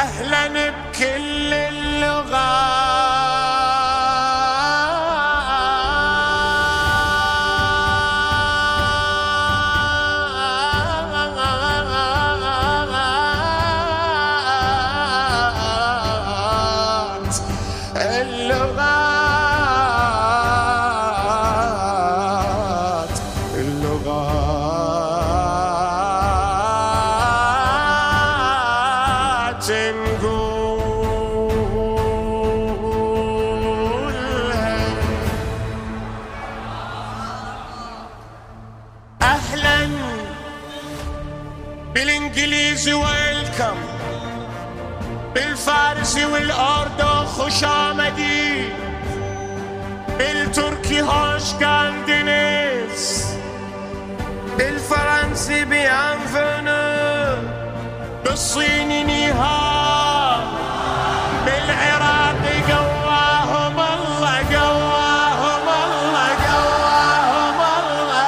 أهلا بكل اللغات. أهلا بالإنجليزي ويلكم، بالفارسي والأردو خوش آمدی، بالتركي هوش گندنیز، بالفرنسي بيانفنو، بالصيني نيها، بالعراقي قواهم الله قواهم الله قواهم الله.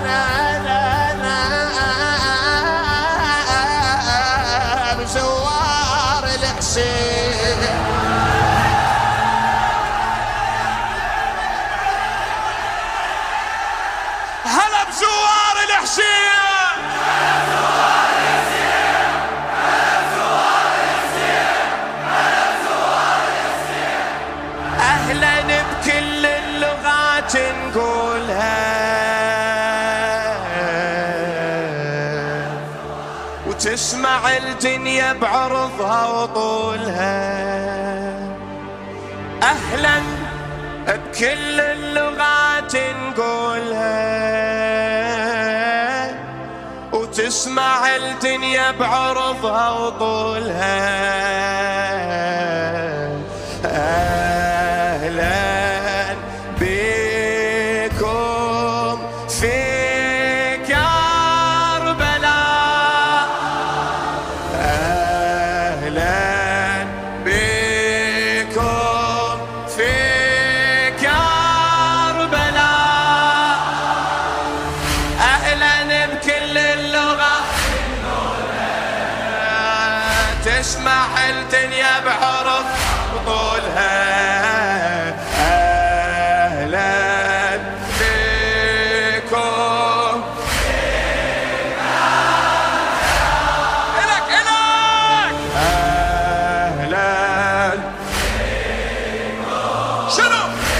هلا بزوار الحسين، هلا بزوار الحسين، أهلا بكل اللغات نقولها، وتسمع الدنيا بعرضها وطولها. أهلا بكل اللغات نقولها، وتسمع الدنيا بعرضها وطولها. أهلا بكم في كربلاء، أهلا بكم في كربلاء. أهلا بكل اللغة، تسمع الدنيا بعرض وطولها. أهلا بكم إلك إلك، أهلا بكم شنو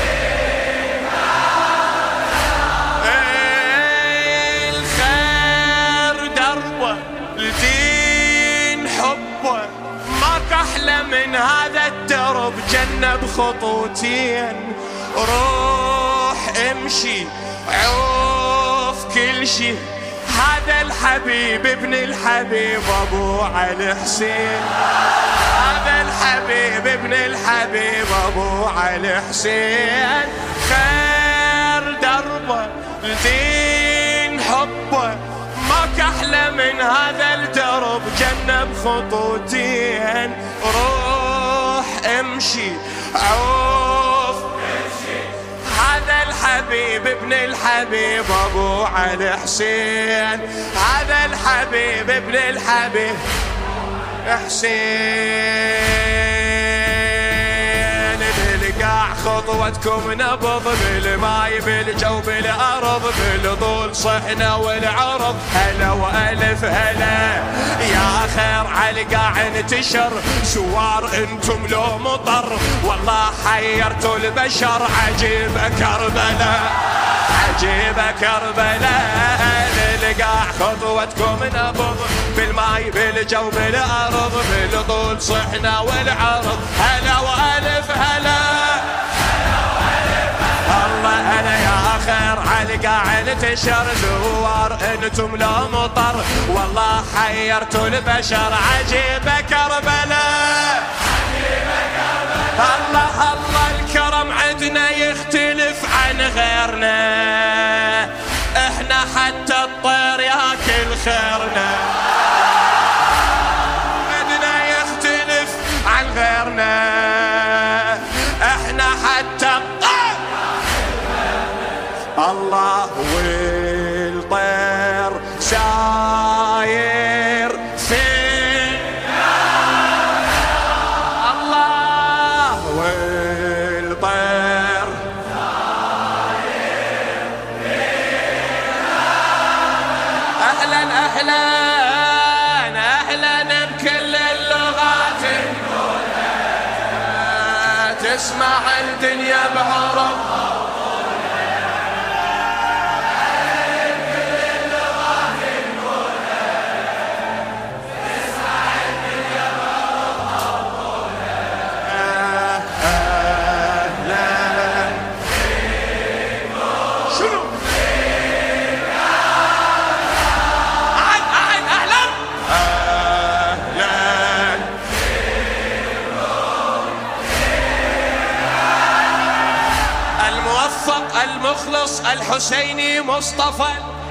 الخير دربه، الدين حبه، ماك أحلى من هذا الدرب. جنب خطوتين، روح امشي عوف كل شي. هذا الحبيب ابن الحبيب ابو علي حسين، هذا الحبيب ابن الحبيب ابو علي حسين. خير دربه، الدين حبه، ماك احلى من هذا الدرب. جنب خطوتين، روح امشي عوف امشي. هذا الحبيب ابن الحبيب ابو علي حسين، هذا الحبيب ابن الحبيب حسين. بالقاع خطوتكم نبض، بالماي بالجو بالارض، بالطول صحنا والعرض. هلا والف هلا يا خير عالقاع انتشر، سوار انتم لو مطر، والله حيرتوا البشر. عجيبة كربلاء، عجيبة كربلاء. بالقاع خطوتكم نبض، بالماي بالجو بالارض، بالطول صحنا والعرض. هلا والف هلا، الله هلا يا خير عالقاع انتشر، زوار انتم لو مطر، والله حيرتوا البشر. عجيبة كربلاء، عجيبة كربلاء. الله الله الكرم عندنا يختلف عن غيرنا، احنا حتى الطير ياكل خيرنا. عندنا يختلف عن غيرنا، احنا حتى الطير. الله والطير ساير في أهلا أهلا بكل اللغات تسمع الدنيا بعرب المخلص الحسيني مصطفى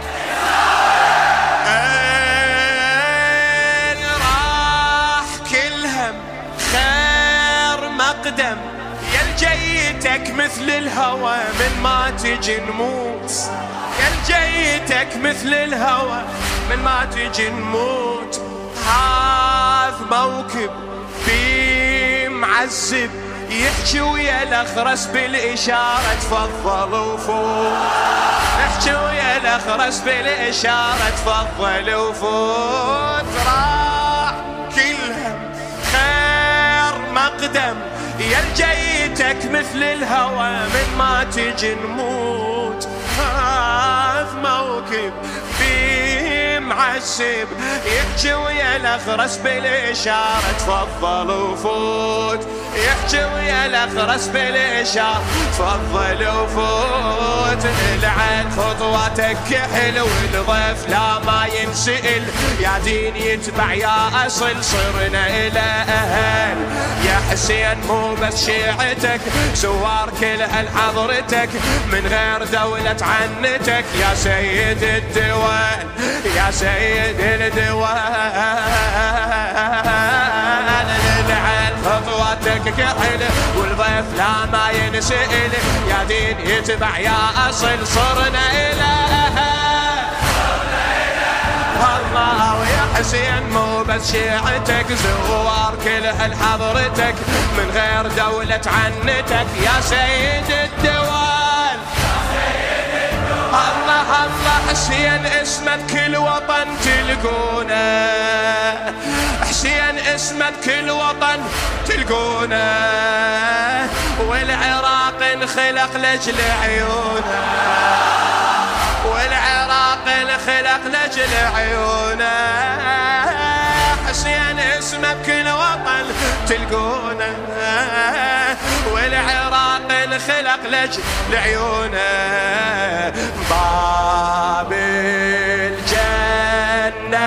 راح كل هم خير مقدم يا لجيتك مثل الهوى من ما تجي نموت يا لجيتك مثل الهوى من ما تجي نموت هذا موكب بي معذب يحكي ويا الأخرس بالإشارة تفضل وفوت يحكي ويا الأخرس بالإشارة تفضل وفوت راح كلهم خير مقدم يا لجيتك مثل الهوى من ما تجي نموت هذا موكب بيه معسب يحكي ويا الأخرس بالإشارة تفضل وفوت يحكي ويا الأخرس بالإشارة تفضل وفوت نلعن خطواتك كحل والضيف لا ما ينسئل يا دين يتبع يا أصل صرنا إلى أهل يا حسين مو بس شيعتك سوار كلها لحضرتك من غير دولة عنتك يا سيد الدول يا سيد الدول نلعن خطواتك كحل والضيف لا ما ينسئل يا دين يتبع يا أصل صرنا إلى أهل الله ويا حسين مو بس شيعتك زوار كلها لحضرتك من غير دولة عنتك يا سيد الدول الله الله حسين اسمك كل وطن تلقونه حسين اسمك كل وطن تلقونه والعراق انخلق لجل عيونه والعراق انخلق لجل عيونه حسين اسمك كل وطن تلقونه والعراق انخلق لجل عيونه باب الجنة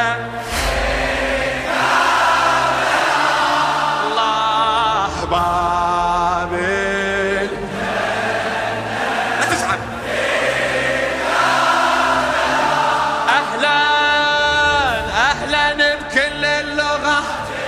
الله باب الجنة لا تزعل أهلا أهلا بكل اللغة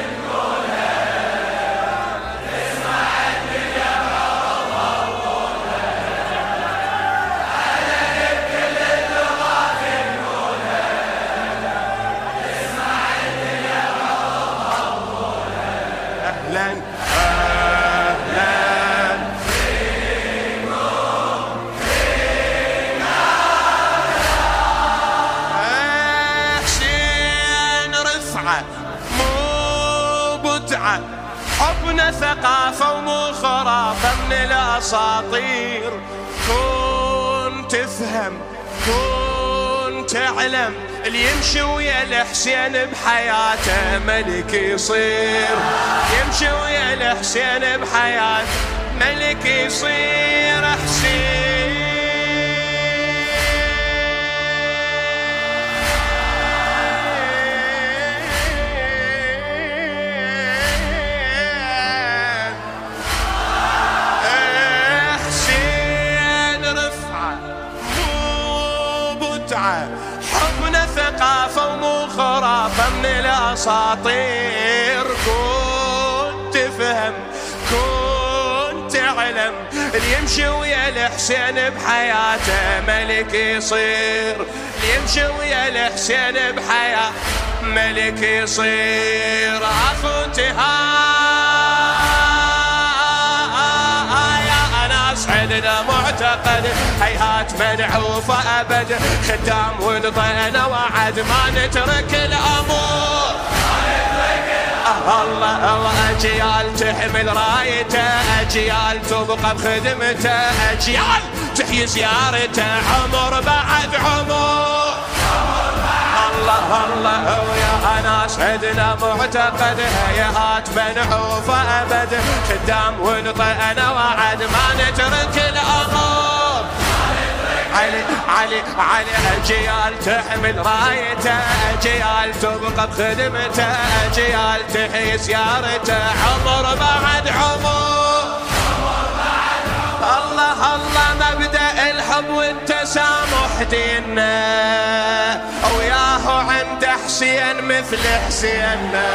حبنا ثقافة ومخرافة من الأساطير كون تفهم كون تعلم اللي يمشي ويا الحسين بحياته ملك يصير يمشي ويا الحسين بحياته ملك يصير حسين حبنا ثقافة ومخرافة من الأساطير كون تفهم كون تعلم اللي يمشي ويا الحسين بحياته ملك يصير اللي يمشي ويا الحسين بحياته ملك يصير أخو انتهاء يا أناس عندنا معتقد هيهات منعوفة أبد خدام ونطينا وعد ما نترك الأمور الله الله أجيال تحمل رايته أجيال تبقى بخدمته أجيال تحيي زيارته عمر بعد عمر الله الله ويا ناس عندنا معتقد هيهات منعوفة أبد خدام ونطينا وعد ما نترك الأمور علي علي علي أجيال تحمل رايته أجيال تبقى بخدمته أجيال تحيي زيارته عمر بعد عمر الله الله مبدأ الحب والتسامح ديننا وياه عند حسين مثل حسيننا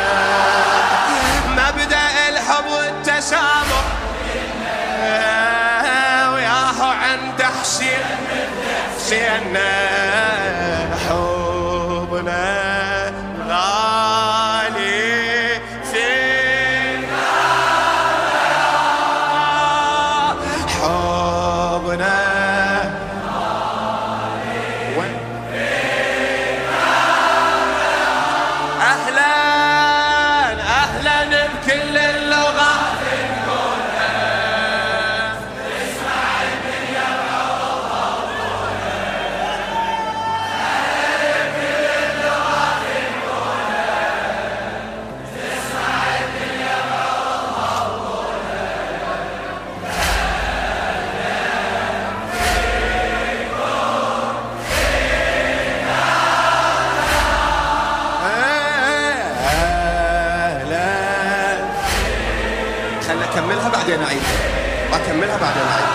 مبدأ الحب والتسامح ديننا وياه عند حسين حسيننا حبنا غالي فينا حبنا أهلا أهلا بكل اللغات خلنا أكملها بعدين أعيد أكملها بعدين أعيد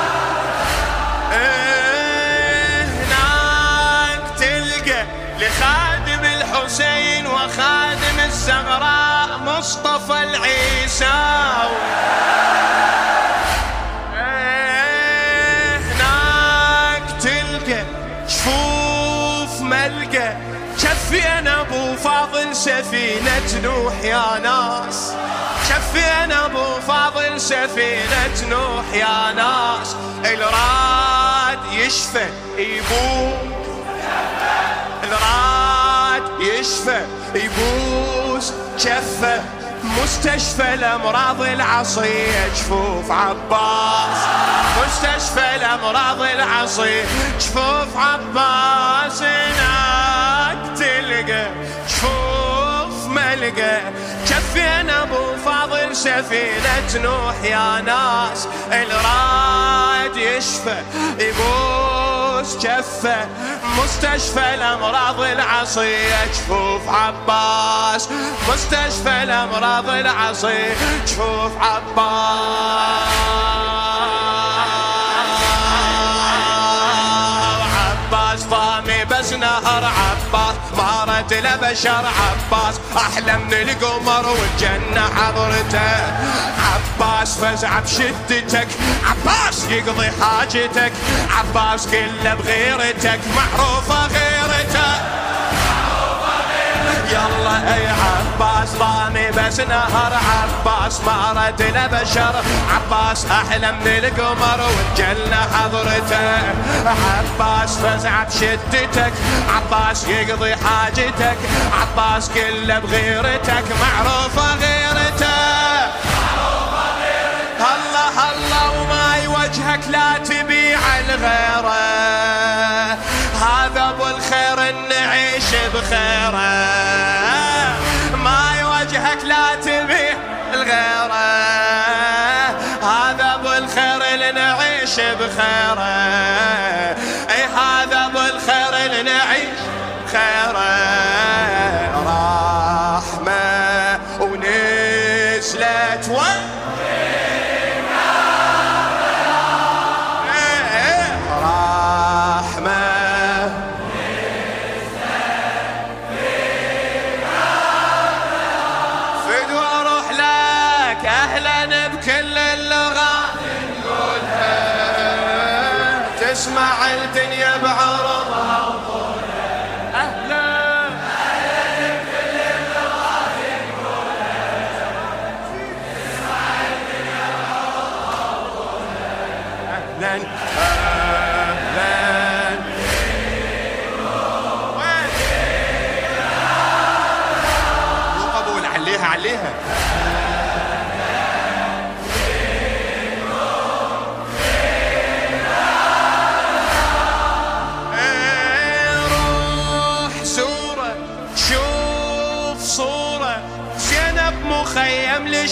هناك تلقى لخادم الحسين وخادم الزغراء مصطفى العيساوي هناك تلقى شفوف ملقى شفين أبو فاضل سفينة نوح يا ناس شفين أبو فاضل سفينة نوح يا ناس الراد يشفى يبوس الراد يشفى يبوس جفة مستشفى الأمراض العصية جفوف عباس مستشفى الأمراض العصية جفوف عباس هناك تلقى جفوف ملقى شفين أبو فاضل سفينة نوح يا ناس الراد يشفى يبوس جفة مستشفى الأمراض العصية جفوف عباس مستشفى الأمراض العصية جفوف عباس عباس ضامي بس نهر عباس ما رد لبشر عباس أحلى من القمر والجنة حضرته عباس فزع بشدتك عباس يقضي حاجتك عباس كله بغيرتك معروفة غيرته يلا اي عباس ضامي بس نهر عباس ما رد لبشر عباس احلى من القمر والجنة حضرته عباس فزع بشدتك عباس يقضي حاجتك عباس كله بغيرتك معروفة غيرته الله الله وما يوجهك لا تبيع الغيره هذا ابو الخير نعيش بخيره ما يوجهك لا تبيع الغيره هذا ابو الخير نعيش بخيره اي هذا ابو الخير نعيش بخيره رحمه ونزلت تسمع الدنيا بعرضها وطولها أهلا أهلا بكل اللغات نقولها تسمع الدنيا بعرضها وطولها أهلا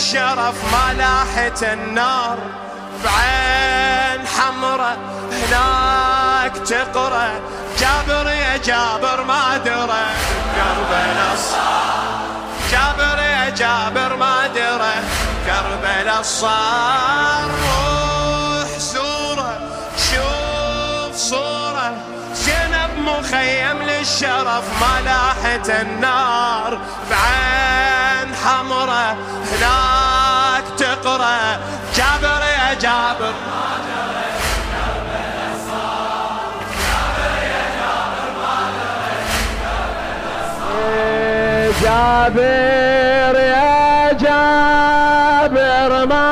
للشرف ما لاحت النار بعين حمرة هناك تقرأ جابر يا جابر ما درى كربلاء الصار جابر يا جابر ما درى كربلاء الصار روح زوره شوف صوره زينب مخيم للشرف ما لاحت النار بعين حمرة هناك تقرأ جابر يا جابر ما درى كربلاء الصار جابر يا جابر ما درى كربلاء الصار جابر يا جابر ما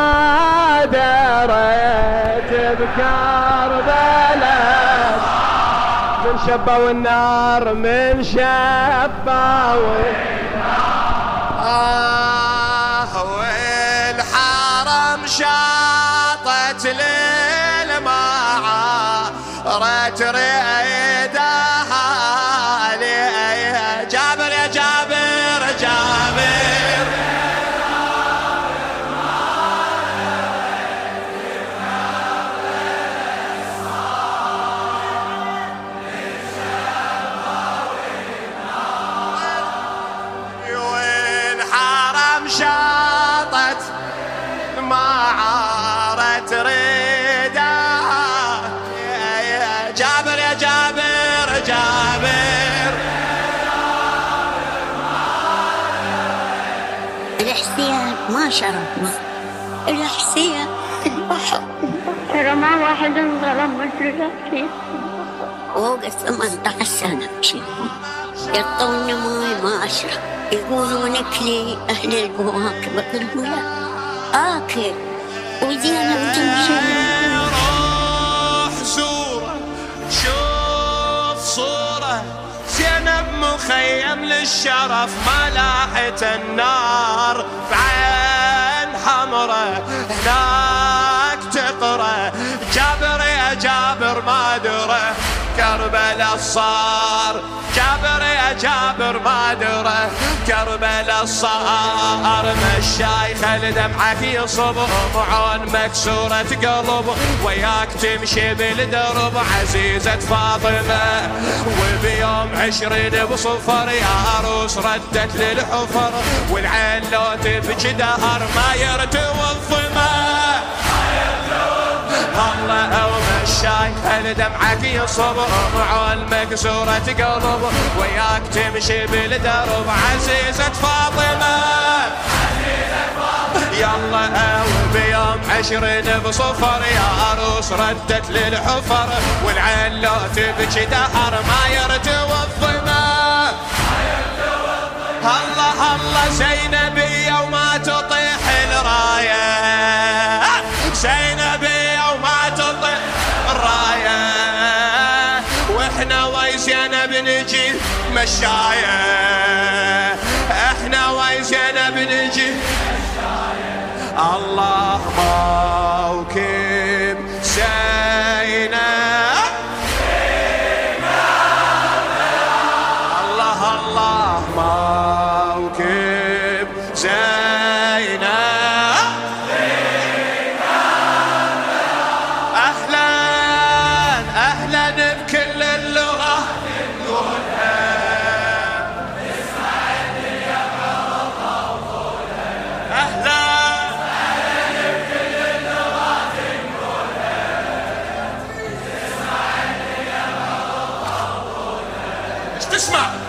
دريت بكربلاء من شبوا النار من شبوا والحرم شاطت للمعارة تريدها جابر يا جابر جابر شاطت معارة تريدها يا جابر يا جابر جابر الحسين ما شرفنا الحسين البحر ما واحد ظلم مثل الحسين وقت 18 سنة يعطونا ماي ما أشرب يقولون اكلي أهل البواكب أقول لا آكل وزينب تمشي روح زوره شوف صوره زينب مخيم للشرف ما لاحت النار بعين حمرة هناك تقرأ جابر يا جابر ما درى كربلاء الصار جابر يا جابر ما درى كربلاء الصار مشاي خل دمعك يصب وعون مكسورة قلب وياك تمشي بالدرب عزيزة فاطمة وبيوم 20 بصفر يا عروس ردت للحفر والعين لو تبكي دهر ما يرتوي الظما الله او مشاي هل دمعك يصب وعون مكسورة قلب وياك تمشي بالدرب عزيزة فاطمة يلا او بيوم 20 بصفر يا عروس ردت للحفر والعين لو تبكي دهر ما يرتوي الظما الله الله زينبية وما تطيح الراية زينبية وما تطيح الراية واحنا ويا زينب نجي مشاية احنا ويا زينب نجي مشاية الله موكب زينب الله الله موكب زينب اهلا اهلا بكل اللغة نقولها اهلا بكل اللغات نقولها ايش تسمع